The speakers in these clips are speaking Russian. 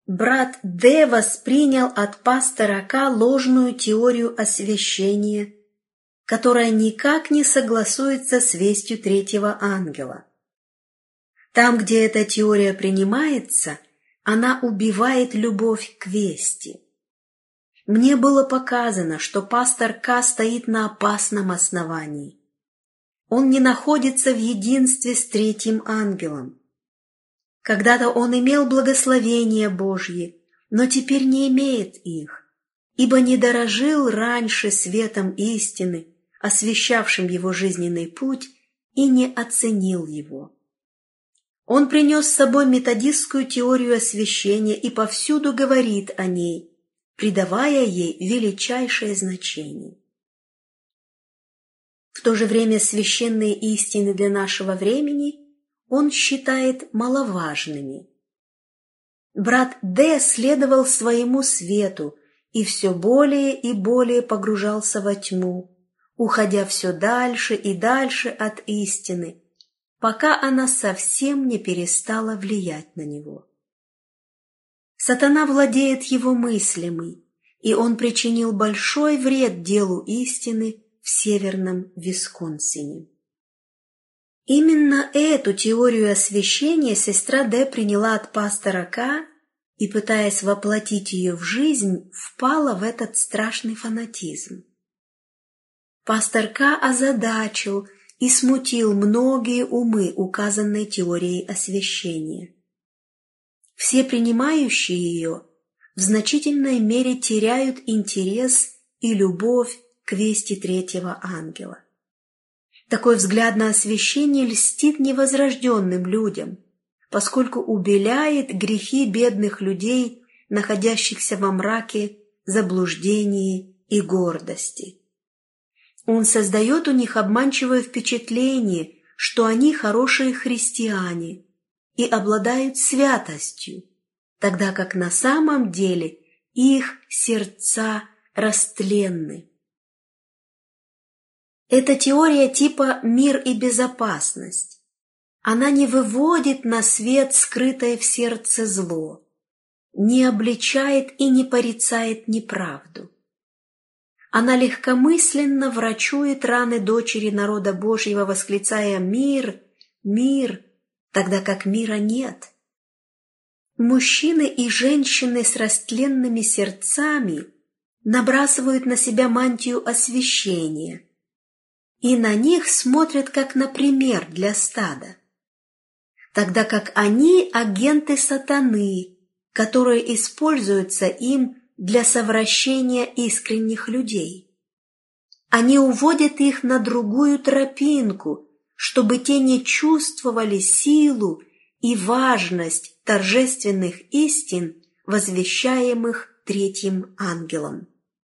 Брат Д. воспринял от пастора К. ложную теорию освящения, которая никак не согласуется с вестью третьего ангела. Там, где эта теория принимается, она убивает любовь к вести. Мне было показано, что пастор К. стоит на опасном основании. Он не находится в единстве с третьим ангелом. Когда-то он имел благословения Божьи, но теперь не имеет их, ибо не дорожил раньше светом истины, освещавшим его жизненный путь, и не оценил его. Он принес с собой методистскую теорию освящения и повсюду говорит о ней, придавая ей величайшее значение. В то же время священные истины для нашего времени он считает маловажными. Брат Д. следовал своему свету и все более и более погружался во тьму, уходя все дальше и дальше от истины, пока она совсем не перестала влиять на него. Сатана владеет его мыслями, и он причинил большой вред делу истины в Северном Висконсине. Именно эту теорию освящения сестра Д. приняла от пастора К. и, пытаясь воплотить ее в жизнь, впала в этот страшный фанатизм. Пастор К. озадачил и смутил многие умы указанной теорией освящения. Все принимающие ее в значительной мере теряют интерес и любовь к вести третьего ангела. Такой взгляд на освящение льстит невозрожденным людям, поскольку убеляет грехи бедных людей, находящихся во мраке, заблуждении и гордости. Он создает у них обманчивое впечатление, что они хорошие христиане и обладают святостью, тогда как на самом деле их сердца растленны. Это теория типа «мир и безопасность». Она не выводит на свет скрытое в сердце зло, не обличает и не порицает неправду. Она легкомысленно врачует раны дочери народа Божьего, восклицая «Мир! Мир!», тогда как мира нет. Мужчины и женщины с растленными сердцами набрасывают на себя мантию освящения, и на них смотрят как на пример для стада, тогда как они агенты сатаны, которые используются им для совращения искренних людей. Они уводят их на другую тропинку, чтобы те не чувствовали силу и важность торжественных истин, возвещаемых третьим ангелом.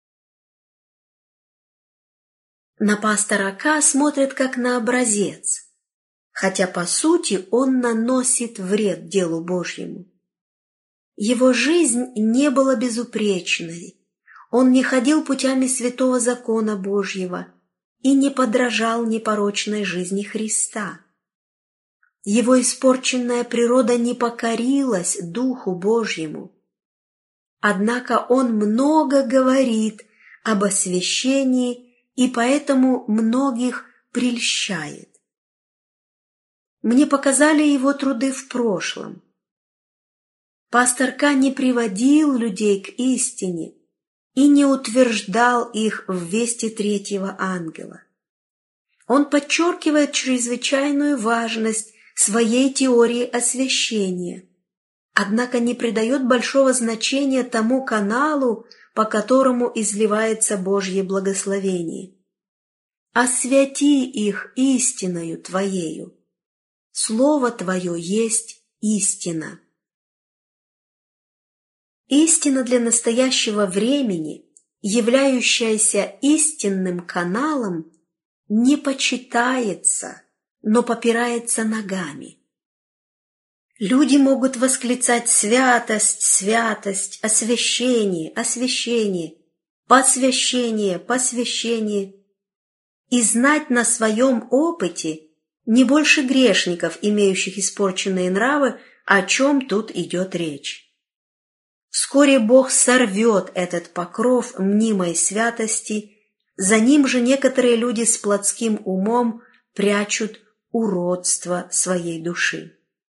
На пастора К. смотрят как на образец, хотя по сути он наносит вред делу Божьему. Его жизнь не была безупречной, он не ходил путями святого закона Божьего и не подражал непорочной жизни Христа. Его испорченная природа не покорилась Духу Божьему. Однако он много говорит об освящении и поэтому многих прельщает. Мне показали его труды в прошлом. Пастор К. не приводил людей к истине и не утверждал их в вести третьего ангела. Он подчеркивает чрезвычайную важность своей теории освящения, однако не придает большого значения тому каналу, по которому изливается Божье благословение. «Освяти их истиною Твоею, Слово Твое есть истина». Истина для настоящего времени, являющаяся истинным каналом, не почитается, но попирается ногами. Люди могут восклицать «святость, святость», «освящение, освящение», «посвящение, посвящение» и знать на своем опыте не больше грешников, имеющих испорченные нравы, о чем тут идет речь. Вскоре Бог сорвет этот покров мнимой святости, за ним же некоторые люди с плотским умом прячут уродство своей души.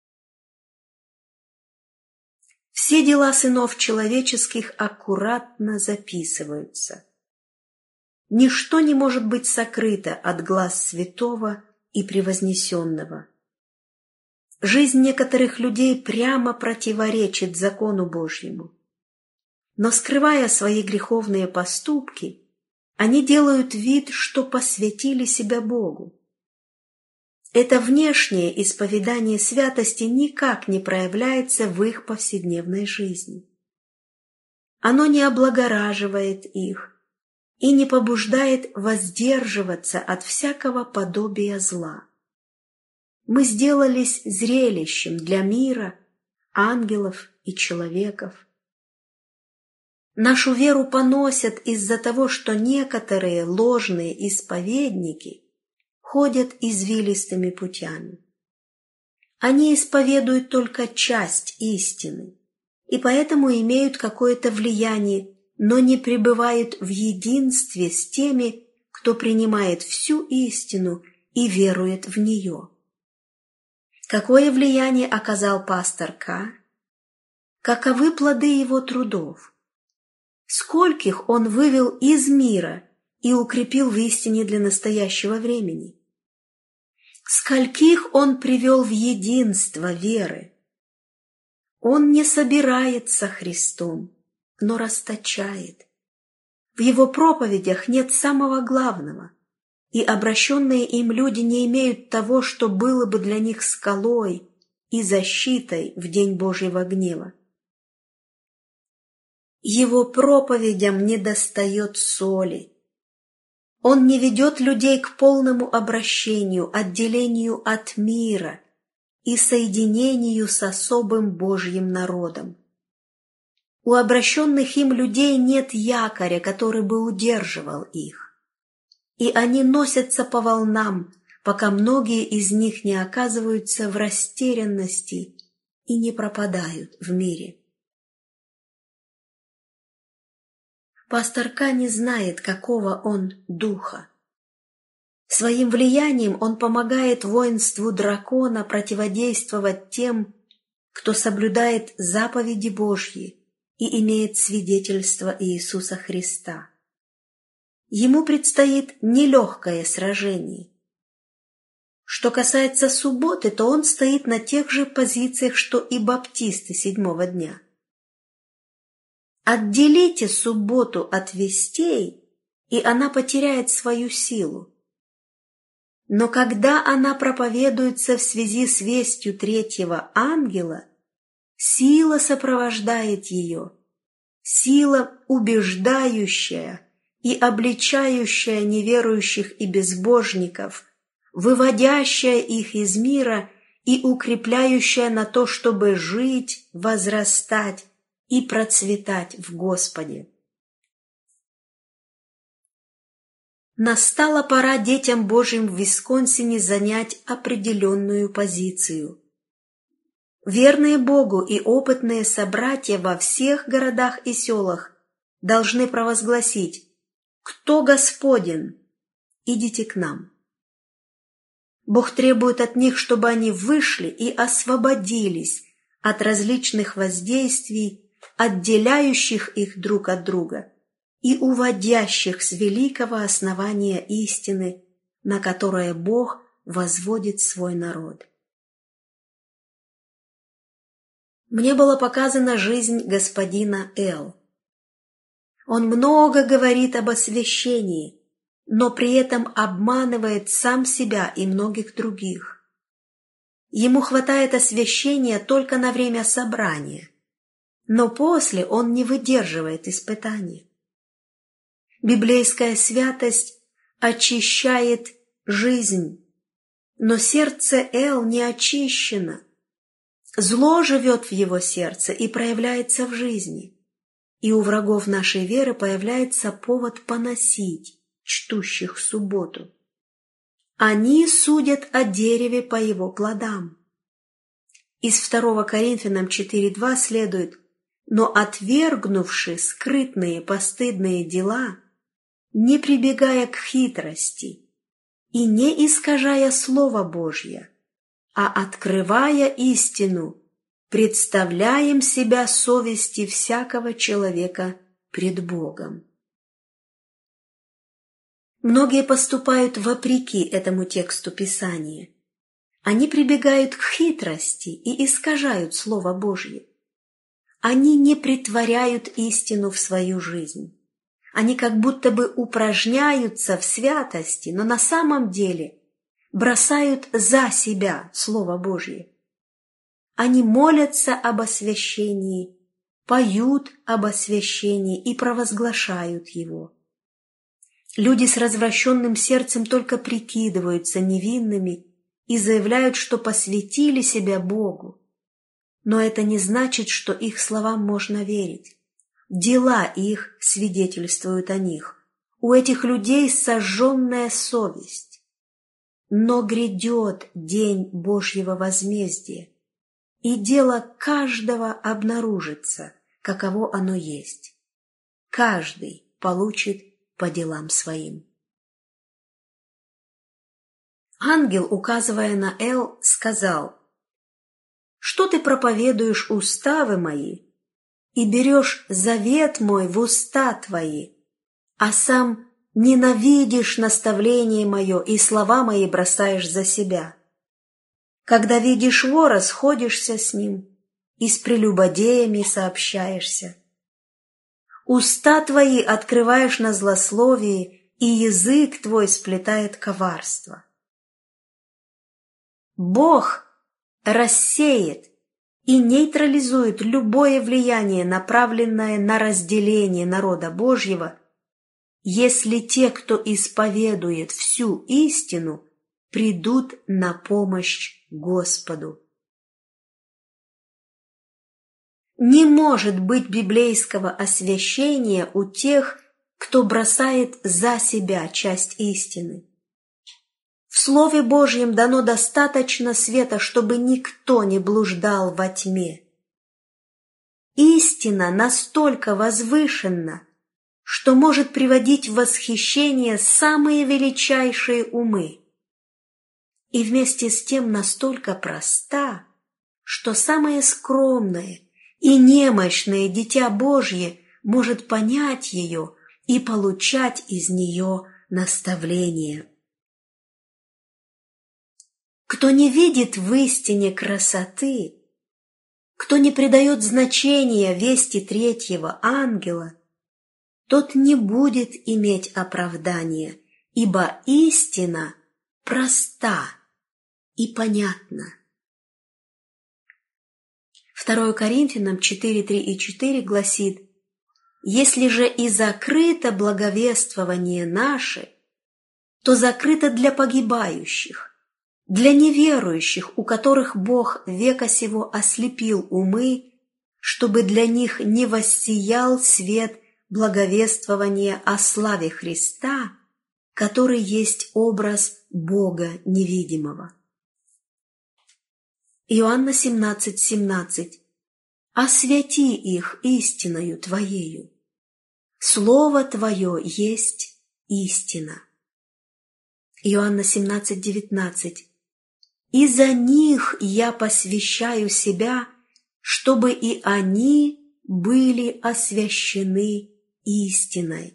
Все дела сынов человеческих аккуратно записываются. Ничто не может быть сокрыто от глаз святого и превознесенного. Жизнь некоторых людей прямо противоречит закону Божьему. Но, скрывая свои греховные поступки, они делают вид, что посвятили себя Богу. Это внешнее исповедание святости никак не проявляется в их повседневной жизни. Оно не облагораживает их и не побуждает воздерживаться от всякого подобия зла. Мы сделались зрелищем для мира, ангелов и человеков. Нашу веру поносят из-за того, что некоторые ложные исповедники ходят извилистыми путями. Они исповедуют только часть истины, и поэтому имеют какое-то влияние, но не пребывают в единстве с теми, кто принимает всю истину и верует в нее. Какое влияние оказал пастор К? Каковы плоды его трудов? Скольких он вывел из мира и укрепил в истине для настоящего времени? Скольких он привел в единство веры? Он не собирается Христом, но расточает. В его проповедях нет самого главного, и обращенные им люди не имеют того, что было бы для них скалой и защитой в день Божьего гнева. Его проповедям недостает соли. Он не ведет людей к полному обращению, отделению от мира и соединению с особым Божьим народом. У обращенных им людей нет якоря, который бы удерживал их, и они носятся по волнам, пока многие из них не оказываются в растерянности и не пропадают в мире. Пастор К. не знает, какого он духа. Своим влиянием он помогает воинству дракона противодействовать тем, кто соблюдает заповеди Божьи и имеет свидетельство Иисуса Христа. Ему предстоит нелегкое сражение. Что касается субботы, то он стоит на тех же позициях, что и баптисты седьмого дня. Отделите субботу от вестей, и она потеряет свою силу. Но когда она проповедуется в связи с вестью третьего ангела, сила сопровождает ее, сила убеждающая и обличающая неверующих и безбожников, выводящая их из мира и укрепляющая на то, чтобы жить, возрастать и процветать в Господе. Настала пора детям Божьим в Висконсине занять определенную позицию. Верные Богу и опытные собратья во всех городах и селах должны провозгласить: «Кто Господен? Идите к нам». Бог требует от них, чтобы они вышли и освободились от различных воздействий, отделяющих их друг от друга и уводящих с великого основания истины, на которое Бог возводит свой народ. Мне была показана жизнь господина Л. Он много говорит об освящении, но при этом обманывает сам себя и многих других. Ему хватает освящения только на время собрания, но после он не выдерживает испытания. Библейская святость очищает жизнь, но сердце Л не очищено. Зло живет в его сердце и проявляется в жизни, и у врагов нашей веры появляется повод поносить чтущих субботу. Они судят о дереве по его плодам. Из 2 Коринфянам 4:2 следует: но отвергнувши скрытные постыдные дела, не прибегая к хитрости и не искажая Слово Божье, а открывая истину, представляем себя совести всякого человека пред Богом. Многие поступают вопреки этому тексту Писания. Они прибегают к хитрости и искажают Слово Божье. Они не претворяют истину в свою жизнь. Они как будто бы упражняются в святости, но на самом деле бросают за себя Слово Божье. Они молятся об освящении, поют об освящении и провозглашают его. Люди с развращенным сердцем только прикидываются невинными и заявляют, что посвятили себя Богу. Но это не значит, что их словам можно верить. Дела их свидетельствуют о них. У этих людей сожженная совесть. Но грядет день Божьего возмездия, и дело каждого обнаружится, каково оно есть. Каждый получит по делам своим. Ангел, указывая на Эл, сказал: «Что ты проповедуешь уставы мои и берешь завет мой в уста твои, а сам ненавидишь наставление мое и слова мои бросаешь за себя? Когда видишь вора, сходишься с ним, и с прелюбодеями сообщаешься. Уста твои открываешь на злословии, и язык твой сплетает коварство». Бог рассеет и нейтрализует любое влияние, направленное на разделение народа Божьего, если те, кто исповедует всю истину, придут на помощь Господу. Не может быть библейского освящения у тех, кто бросает за себя часть истины. В Слове Божьем дано достаточно света, чтобы никто не блуждал во тьме. Истина настолько возвышенна, что может приводить в восхищение самые величайшие умы, и вместе с тем настолько проста, что самое скромное и немощное дитя Божье может понять ее и получать из нее наставление. Кто не видит в истине красоты, кто не придает значения вести третьего ангела, тот не будет иметь оправдания, ибо истина проста и понятна. 2 Коринфянам 4:3-4 гласит: «Если же и закрыто благовествование наше, то закрыто для погибающих, для неверующих, у которых Бог века сего ослепил умы, чтобы для них не воссиял свет благовествования о славе Христа, который есть образ Бога невидимого». Иоанна 17:17. «Освяти их истиною Твоею. Слово Твое есть истина». Иоанна 17:19. «И за них я посвящаю себя, чтобы и они были освящены истиной».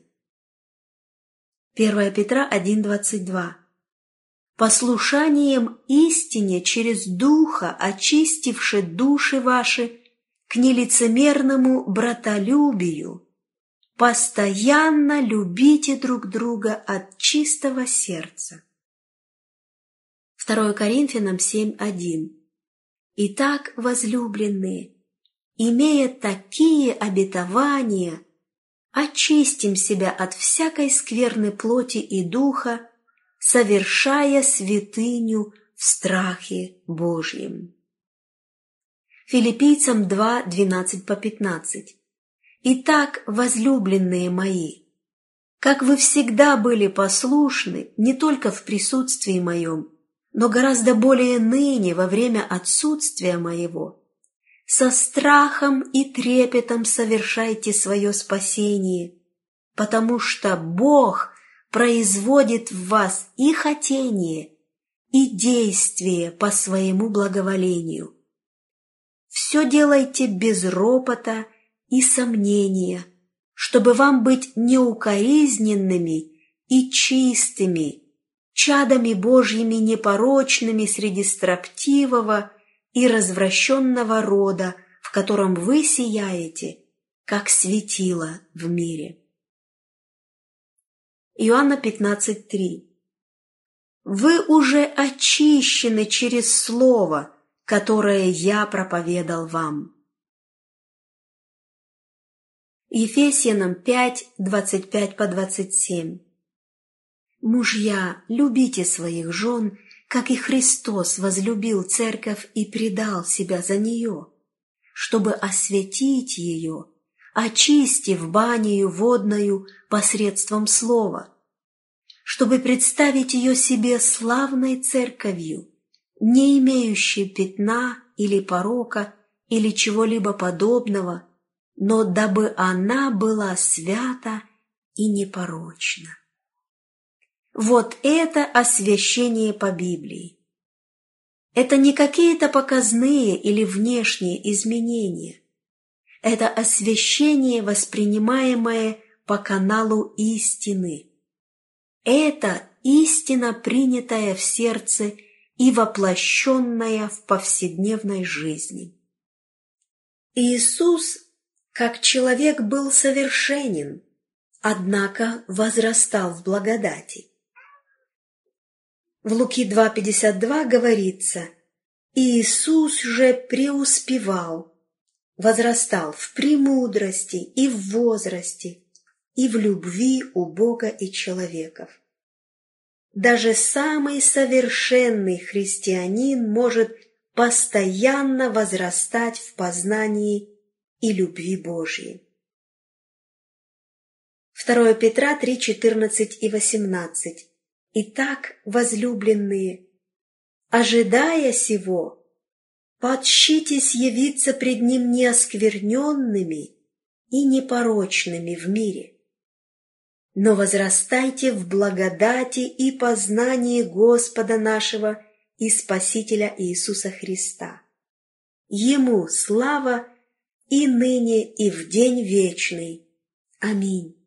1 Петра 1:22. «Послушанием истине через Духа, очистивши души ваши к нелицемерному братолюбию, постоянно любите друг друга от чистого сердца». 2 Коринфянам 7:1. «Итак, возлюбленные, имея такие обетования, очистим себя от всякой скверны плоти и духа, совершая святыню в страхе Божьем». Филиппийцам 2:12-15. «Итак, возлюбленные мои, как вы всегда были послушны не только в присутствии моем, но гораздо более ныне во время отсутствия моего, со страхом и трепетом совершайте свое спасение, потому что Бог производит в вас и хотение, и действие по своему благоволению. Все делайте без ропота и сомнения, чтобы вам быть неукоризненными и чистыми, чадами Божьими непорочными среди строптивого и развращенного рода, в котором вы сияете, как светило в мире. Иоанна 15:3. Вы уже очищены через слово, которое я проповедал вам. Ефесянам 5:25-27. Мужья, любите своих жен, как и Христос возлюбил церковь и предал себя за нее, чтобы осветить ее, очистив банию водною посредством слова, чтобы представить ее себе славной церковью, не имеющей пятна или порока или чего-либо подобного, но дабы она была свята и непорочна. Вот это освящение по Библии. Это не какие-то показные или внешние изменения. Это освящение, воспринимаемое по каналу истины. Это истина, принятая в сердце и воплощенная в повседневной жизни. Иисус, как человек, был совершенен, однако возрастал в благодати. В Луки 2:52 говорится: «Иисус же преуспевал, возрастал в премудрости и в возрасте, и в любви у Бога и человеков». Даже самый совершенный христианин может постоянно возрастать в познании и любви Божьей. 2 Петра 3:14 и 18. Итак, возлюбленные, ожидая сего, подщитесь явиться пред Ним неоскверненными и непорочными в мире, но возрастайте в благодати и познании Господа нашего и Спасителя Иисуса Христа. Ему слава и ныне, и в день вечный. Аминь.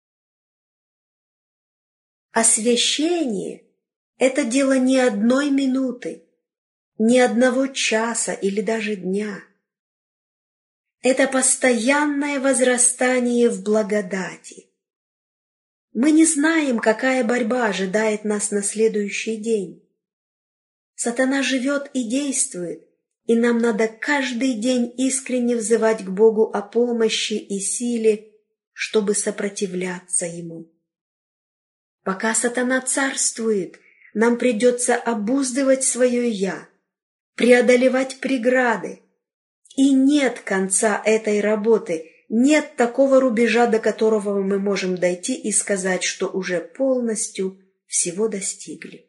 Освящение – это дело не одной минуты, не одного часа или даже дня. Это постоянное возрастание в благодати. Мы не знаем, какая борьба ожидает нас на следующий день. Сатана живет и действует, и нам надо каждый день искренне взывать к Богу о помощи и силе, чтобы сопротивляться ему. Пока сатана царствует, нам придется обуздывать свое «я», преодолевать преграды. И нет конца этой работы, нет такого рубежа, до которого мы можем дойти и сказать, что уже полностью всего достигли.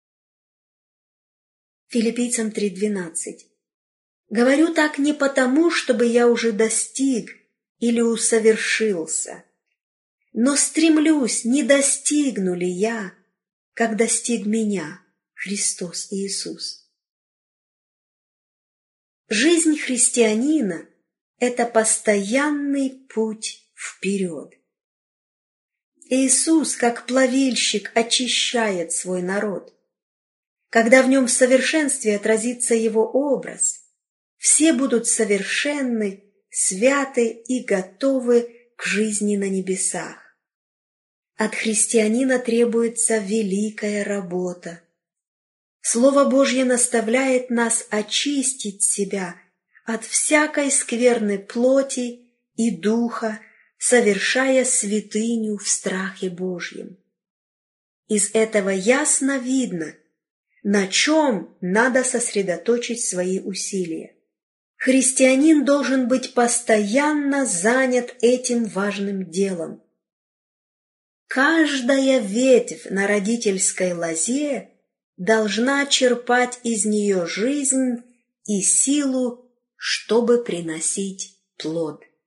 Филиппийцам 3:12. Говорю так не потому, чтобы я уже достиг или усовершился, но стремлюсь, не достигну ли я, как достиг меня Христос Иисус. Жизнь христианина – это постоянный путь вперед. Иисус, как плавильщик, очищает свой народ. Когда в нем в совершенстве отразится его образ, все будут совершенны, святы и готовы к жизни на небесах. От христианина требуется великая работа. Слово Божье наставляет нас очистить себя от всякой скверны плоти и духа, совершая святыню в страхе Божьем. Из этого ясно видно, на чем надо сосредоточить свои усилия. Христианин должен быть постоянно занят этим важным делом. Каждая ветвь на родительской лозе должна черпать из нее жизнь и силу чтобы приносить плод.